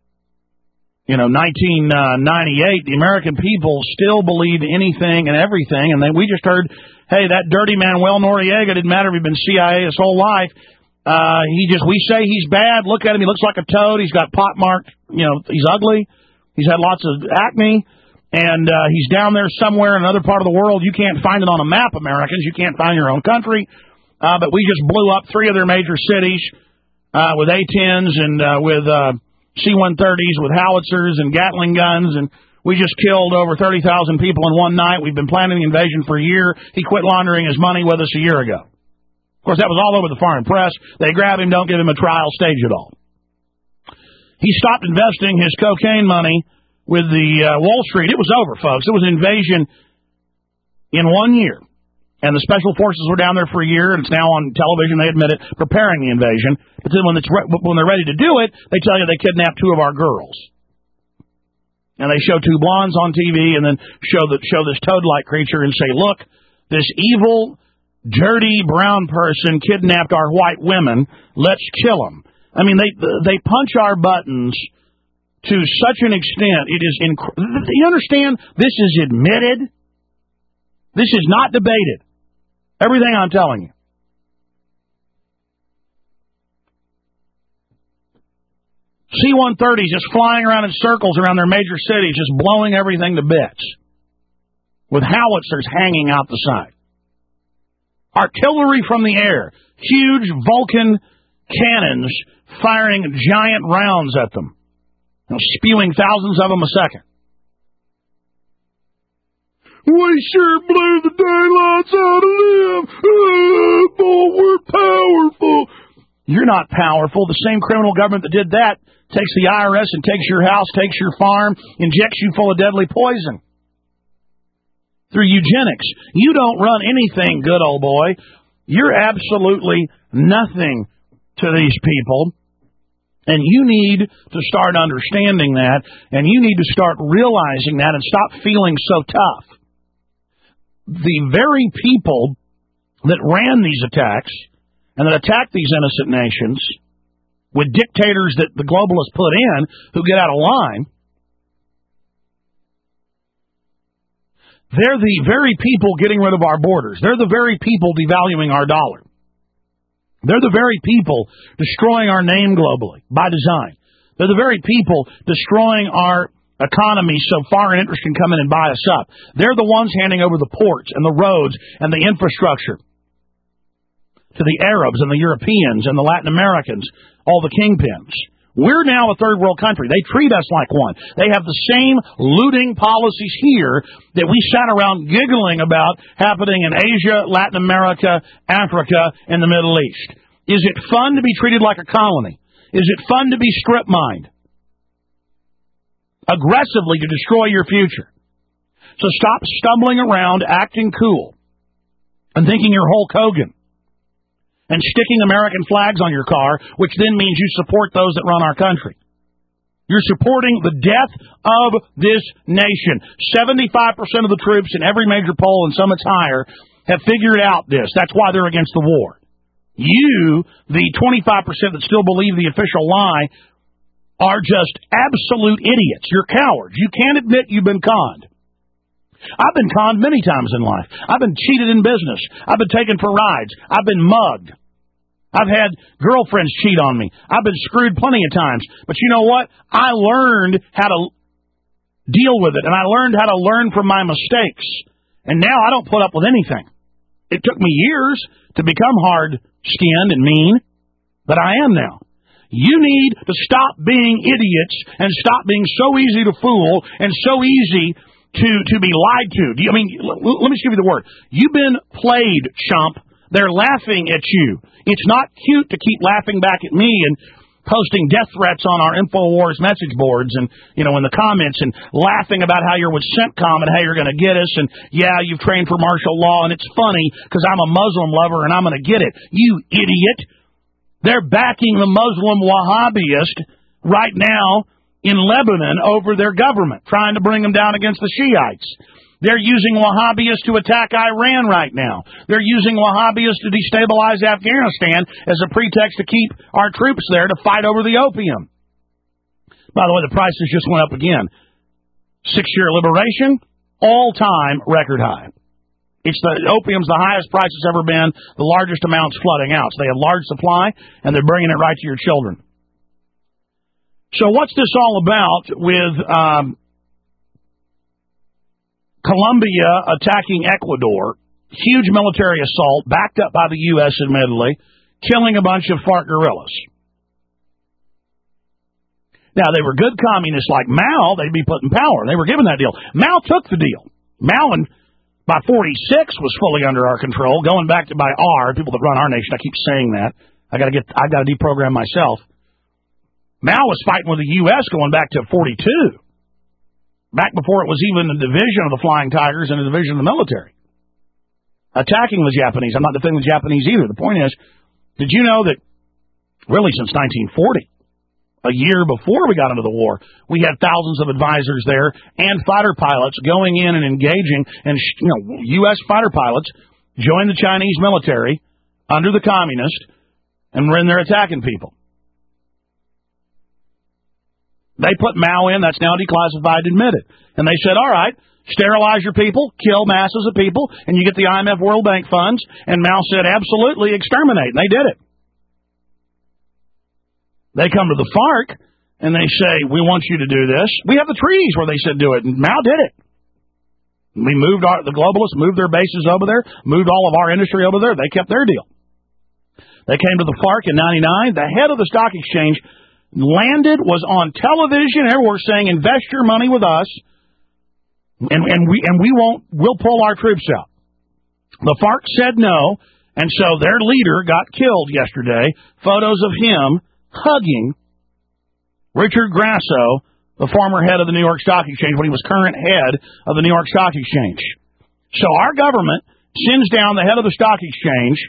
1998, the American people still believed anything and everything. And then we just heard, hey, that dirty Manuel Noriega didn't matter if he'd been CIA his whole life. We say he's bad. Look at him. He looks like a toad. He's got pockmarked. He's ugly. He's had lots of acne. And he's down there somewhere in another part of the world. You can't find it on a map, Americans. You can't find your own country. But we just blew up 3 of their major cities with A-10s and with C-130s, with howitzers and Gatling guns. And we just killed over 30,000 people in one night. We've been planning the invasion for a year. He quit laundering his money with us a year ago. Of course, that was all over the foreign press. They grab him, don't give him a trial, stage it all. He stopped investing his cocaine money with the Wall Street. It was over, folks. It was an invasion in 1 year. And the special forces were down there for a year, and it's now on television, they admit it, preparing the invasion. But then when they're ready to do it, they tell you they kidnapped 2 of our girls. And they show 2 blondes on TV and then show this toad-like creature and say, look, this evil, dirty brown person kidnapped our white women. Let's kill them. I mean, they punch our buttons to such an extent, it is you understand? This is admitted. This is not debated. Everything I'm telling you. C-130s just flying around in circles around their major cities, just blowing everything to bits, with howitzers hanging out the side. Artillery from the air, huge Vulcan cannons firing giant rounds at them. Spewing thousands of them a second. We sure blew the daylights out of them. Boy, we're powerful. You're not powerful. The same criminal government that did that takes the IRS and takes your house, takes your farm, injects you full of deadly poison. Through eugenics. You don't run anything, good old boy. You're absolutely nothing to these people. And you need to start understanding that, and you need to start realizing that and stop feeling so tough. The very people that ran these attacks and that attacked these innocent nations with dictators that the globalists put in who get out of line, they're the very people getting rid of our borders. They're the very people devaluing our dollar. They're the very people destroying our name globally by design. They're the very people destroying our economy so foreign interest can come in and buy us up. They're the ones handing over the ports and the roads and the infrastructure to the Arabs and the Europeans and the Latin Americans, all the kingpins. We're now a third world country. They treat us like one. They have the same looting policies here that we sat around giggling about happening in Asia, Latin America, Africa, and the Middle East. Is it fun to be treated like a colony? Is it fun to be strip mined? Aggressively to destroy your future. So stop stumbling around, acting cool. and thinking you're Hulk Hogan and sticking American flags on your car, which then means you support those that run our country. You're supporting the death of this nation. 75% of the troops in every major poll, and some it's higher, have figured out this. That's why they're against the war. You, the 25% that still believe the official lie, are just absolute idiots. You're cowards. You can't admit you've been conned. I've been conned many times in life. I've been cheated in business. I've been taken for rides. I've been mugged. I've had girlfriends cheat on me. I've been screwed plenty of times. But you know what? I learned how to deal with it, and I learned how to learn from my mistakes. And now I don't put up with anything. It took me years to become hard-skinned and mean, but I am now. You need to stop being idiots and stop being so easy to fool and so easy to be lied to. Let me just give you the word. You've been played, chump. They're laughing at you. It's not cute to keep laughing back at me and posting death threats on our InfoWars message boards and, in the comments and laughing about how you're with CENTCOM and how you're going to get us and, yeah, you've trained for martial law and it's funny because I'm a Muslim lover and I'm going to get it. You idiot. They're backing the Muslim Wahhabiist right now in Lebanon over their government, trying to bring them down against the Shiites. They're using Wahhabists to attack Iran right now. They're using Wahhabists to destabilize Afghanistan as a pretext to keep our troops there to fight over the opium. By the way, the prices just went up again. 6-year liberation, all-time record high. Opium's the highest price it's ever been, the largest amounts flooding out. So they have large supply, and they're bringing it right to your children. So what's this all about with Colombia attacking Ecuador, huge military assault, backed up by the U.S. admittedly, killing a bunch of FARC guerrillas. Now, they were good communists like Mao, they'd be put in power. They were given that deal. Mao took the deal. Mao, by 46, was fully under our control, going back to by our, people that run our nation. I keep saying that. I've got to deprogram myself. Mao was fighting with the U.S. going back to 42. Back before it was even a division of the Flying Tigers and a division of the military. Attacking the Japanese. I'm not defending the Japanese either. The point is, did you know that really since 1940, a year before we got into the war, we had thousands of advisors there and fighter pilots going in and engaging, and U.S. fighter pilots joined the Chinese military under the communists and were in there attacking people. They put Mao in, that's now declassified, admitted. And they said, all right, sterilize your people, kill masses of people, and you get the IMF World Bank funds. And Mao said, absolutely, exterminate. And they did it. They come to the FARC, and they say, we want you to do this. We have the treaties where they said do it, and Mao did it. We moved the globalists, moved their bases over there, moved all of our industry over there. They kept their deal. They came to the FARC in 1999. The head of the stock exchange landed, was on television everywhere saying, invest your money with us, and we'll pull our troops out. The FARC said no, and so their leader got killed yesterday. Photos of him hugging Richard Grasso, the former head of the New York Stock Exchange, when he was current head of the New York Stock Exchange. So our government sends down the head of the stock exchange,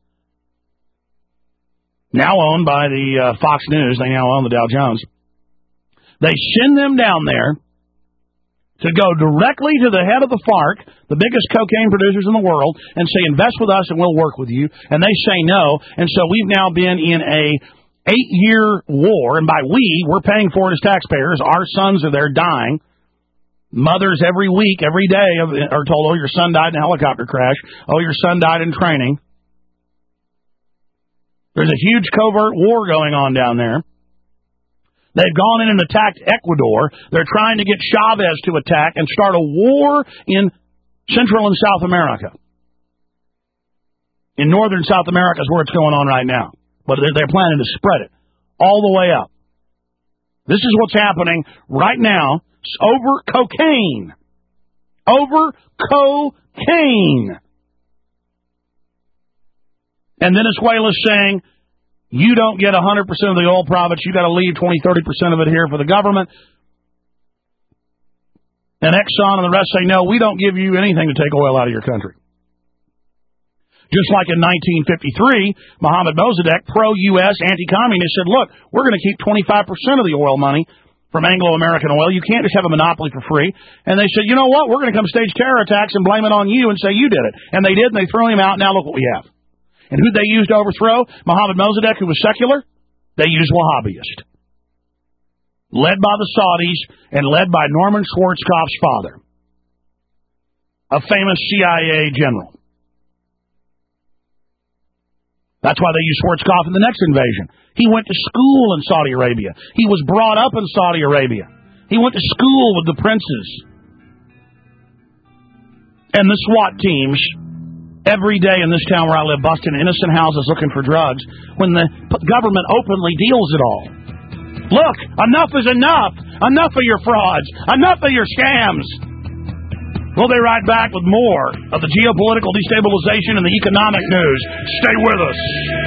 now owned by the Fox News. They now own the Dow Jones. They send them down there to go directly to the head of the FARC, the biggest cocaine producers in the world, and say, invest with us and we'll work with you. And they say no. And so we've now been in a 8-year war, and by we're paying for it as taxpayers. Our sons are there dying. Mothers every week, every day are told, oh, your son died in a helicopter crash. Oh, your son died in training. There's a huge covert war going on down there. They've gone in and attacked Ecuador. They're trying to get Chavez to attack and start a war in Central and South America. In Northern South America is where it's going on right now. But they're planning to spread it all the way up. This is what's happening right now over cocaine. Over cocaine. And Venezuela's saying, you don't get 100% of the oil profits. You got to leave 20, 30% of it here for the government. And Exxon and the rest say, no, we don't give you anything to take oil out of your country. Just like in 1953, Mohammad Mossadegh, pro-U.S., anti-communist, said, look, we're going to keep 25% of the oil money from Anglo-American oil. You can't just have a monopoly for free. And they said, you know what, we're going to come stage terror attacks and blame it on you and say you did it. And they did, and they threw him out. Now look what we have. And who'd they use to overthrow? Mohammad Mossadegh, who was secular? They used Wahhabists. Led by the Saudis and led by Norman Schwarzkopf's father, a famous CIA general. That's why they used Schwarzkopf in the next invasion. He went to school in Saudi Arabia. He was brought up in Saudi Arabia. He went to school with the princes. And the SWAT teams, every day in this town where I live, busting innocent houses looking for drugs, when the government openly deals it all. Look, enough is enough. Enough of your frauds. Enough of your scams. We'll be right back with more of the geopolitical destabilization and the economic news. Stay with us.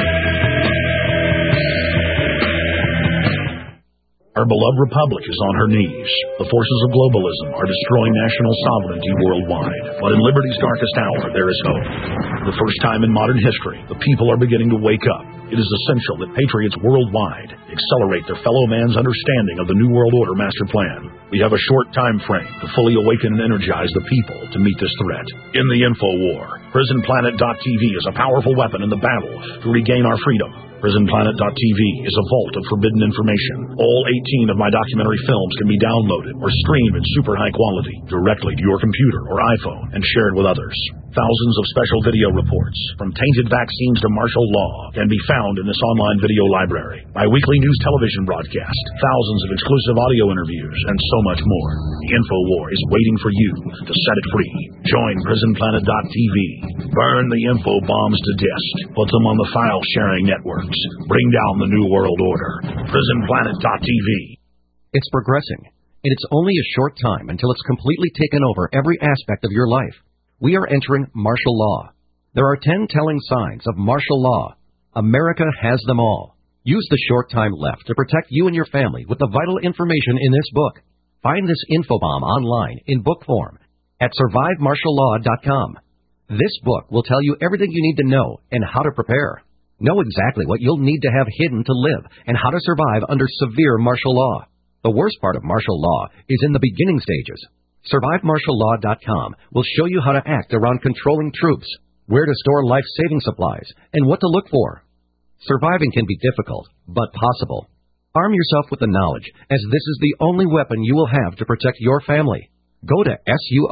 Our beloved republic is on her knees. The forces of globalism are destroying national sovereignty worldwide. But in liberty's darkest hour, there is hope. For the first time in modern history, the people are beginning to wake up. It is essential that patriots worldwide accelerate their fellow man's understanding of the New World Order master plan. We have a short time frame to fully awaken and energize the people to meet this threat. In the info war, PrisonPlanet.tv is a powerful weapon in the battle to regain our freedom. PrisonPlanet.tv is a vault of forbidden information. All 18 of my documentary films can be downloaded or streamed in super high quality directly to your computer or iPhone and shared with others. Thousands of special video reports, from tainted vaccines to martial law, can be found in this online video library. My weekly news television broadcast, thousands of exclusive audio interviews, and so much more. The InfoWar is waiting for you to set it free. Join PrisonPlanet.tv. Burn the info bombs to dust. Put them on the file-sharing networks. Bring down the New World Order. PrisonPlanet.tv. It's progressing, and it's only a short time until it's completely taken over every aspect of your life. We are entering martial law. There are 10 telling signs of martial law. America has them all. Use the short time left to protect you and your family with the vital information in this book. Find this infobomb online in book form at survivemartiallaw.com. This book will tell you everything you need to know and how to prepare. Know exactly what you'll need to have hidden to live and how to survive under severe martial law. The worst part of martial law is in the beginning stages. SurviveMartialLaw.com will show you how to act around controlling troops, where to store life-saving supplies, and what to look for. Surviving can be difficult, but possible. Arm yourself with the knowledge, as this is the only weapon you will have to protect your family. Go to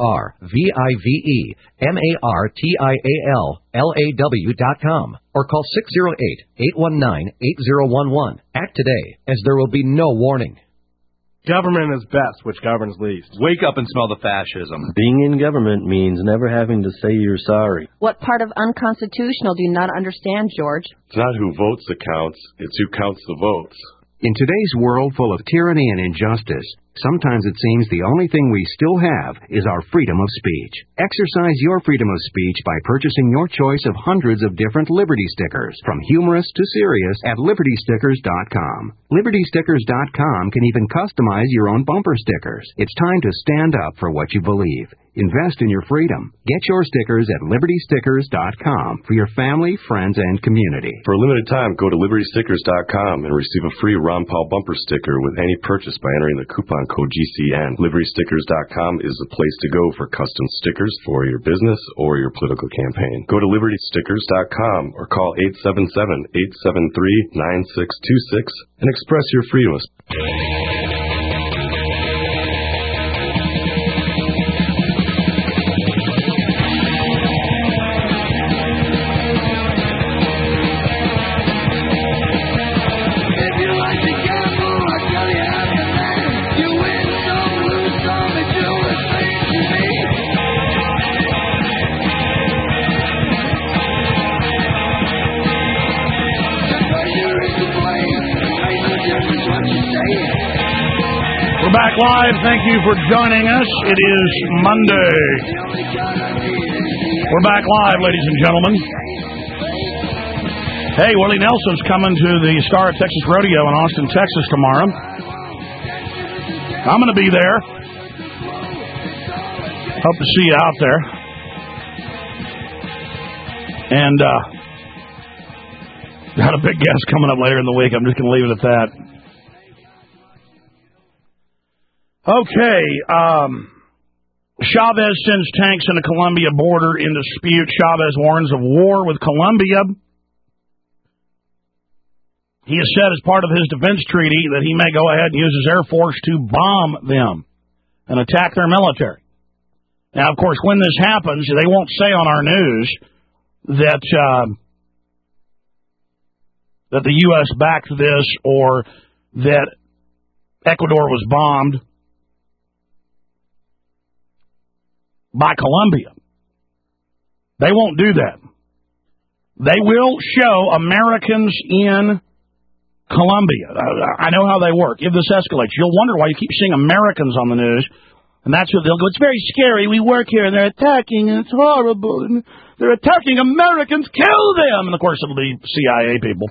SurviveMartiallaw.com or call 608-819-8011. Act today, as there will be no warning. Government is best, which governs least. Wake up and smell the fascism. Being in government means never having to say you're sorry. What part of unconstitutional do you not understand, George? It's not who votes that counts, it's who counts the votes. In today's world full of tyranny and injustice, sometimes it seems the only thing we still have is our freedom of speech. Exercise your freedom of speech by purchasing your choice of hundreds of different Liberty stickers, from humorous to serious, at LibertyStickers.com. LibertyStickers.com can even customize your own bumper stickers. It's time to stand up for what you believe. Invest in your freedom. Get your stickers at LibertyStickers.com for your family, friends, and community. For a limited time, go to LibertyStickers.com and receive a free Ron Paul bumper sticker with any purchase by entering the coupon code GCN. LibertyStickers.com is the place to go for custom stickers for your business or your political campaign. Go to LibertyStickers.com or call 877-873-9626 and express your freedom. We're back live. Thank you for joining us. It is Monday. We're back live, ladies and gentlemen. Hey, Willie Nelson's coming to the Star of Texas Rodeo in Austin, Texas tomorrow. I'm going to be there. Hope to see you out there. And got a big guest coming up later in the week. I'm just going to leave it at that. Okay. Chavez sends tanks in the Colombia border in dispute. Chavez warns of war with Colombia. He has said as part of his defense treaty that he may go ahead and use his Air Force to bomb them and attack their military. Now, of course, when this happens, they won't say on our news that that the U.S. backed this or that Ecuador was bombed by Colombia. They won't do that. They will show Americans in Colombia. I know how they work. If this escalates, you'll wonder why you keep seeing Americans on the news, and that's what they'll go, it's very scary, we work here, and they're attacking, and it's horrible, and they're attacking Americans, kill them! And, of course, it'll be CIA people.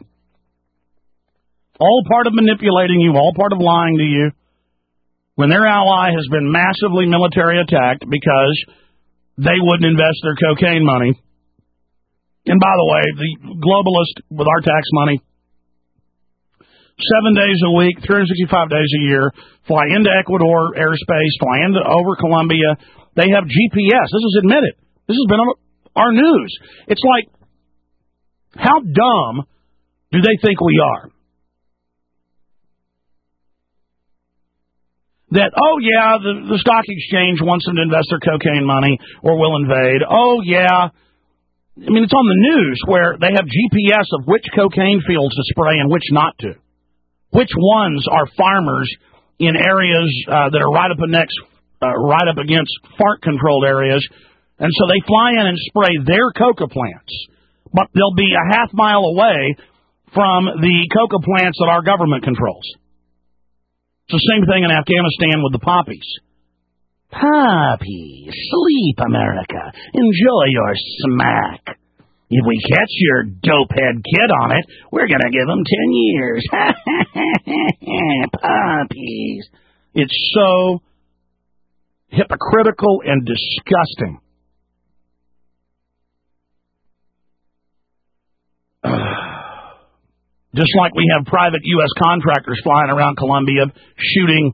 All part of manipulating you, all part of lying to you. When their ally has been massively military attacked because they wouldn't invest their cocaine money. And by the way, the globalists with our tax money, 7 days a week, 365 days a year, fly into Ecuador airspace, fly into over Colombia. They have GPS. This is admitted. This has been on our news. It's like, how dumb do they think we are? That, oh, yeah, the stock exchange wants them to invest their cocaine money or will invade. Oh, yeah. I mean, it's on the news where they have GPS of which cocaine fields to spray and which not to. Which ones are farmers in areas that are right up against FARC-controlled areas. And so they fly in and spray their coca plants. But they'll be a half mile away from the coca plants that our government controls. It's the same thing in Afghanistan with the poppies. Poppies, sleep, America. Enjoy your smack. If we catch your dopehead kid on it, we're going to give him 10 years. Poppies. It's so hypocritical and disgusting. Just like we have private U.S. contractors flying around Colombia shooting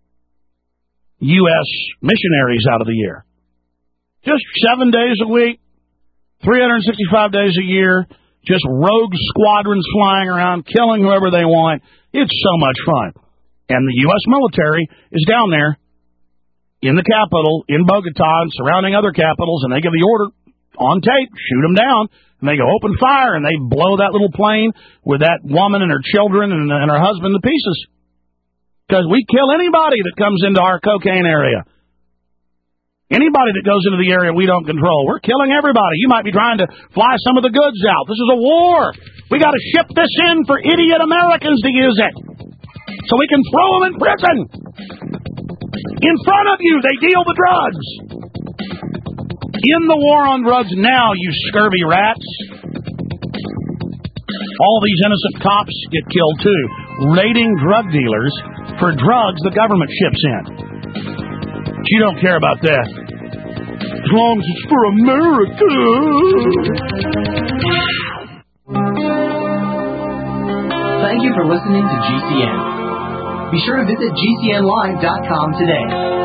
U.S. missionaries out of the air. Just 7 days a week, 365 days a year, just rogue squadrons flying around, killing whoever they want. It's so much fun. And the U.S. military is down there in the capital, in Bogota, and surrounding other capitals, and they give the order on tape, shoot them down. And they go open fire, and they blow that little plane with that woman and her children and her husband to pieces. Because we kill anybody that comes into our cocaine area. Anybody that goes into the area we don't control. We're killing everybody. You might be trying to fly some of the goods out. This is a war. We got to ship this in for idiot Americans to use it. So we can throw them in prison. In front of you, they deal the drugs. In the war on drugs now, you scurvy rats. All these innocent cops get killed, too. Raiding drug dealers for drugs the government ships in. But you don't care about that. As long as it's for America. Thank you for listening to GCN. Be sure to visit GCNlive.com today.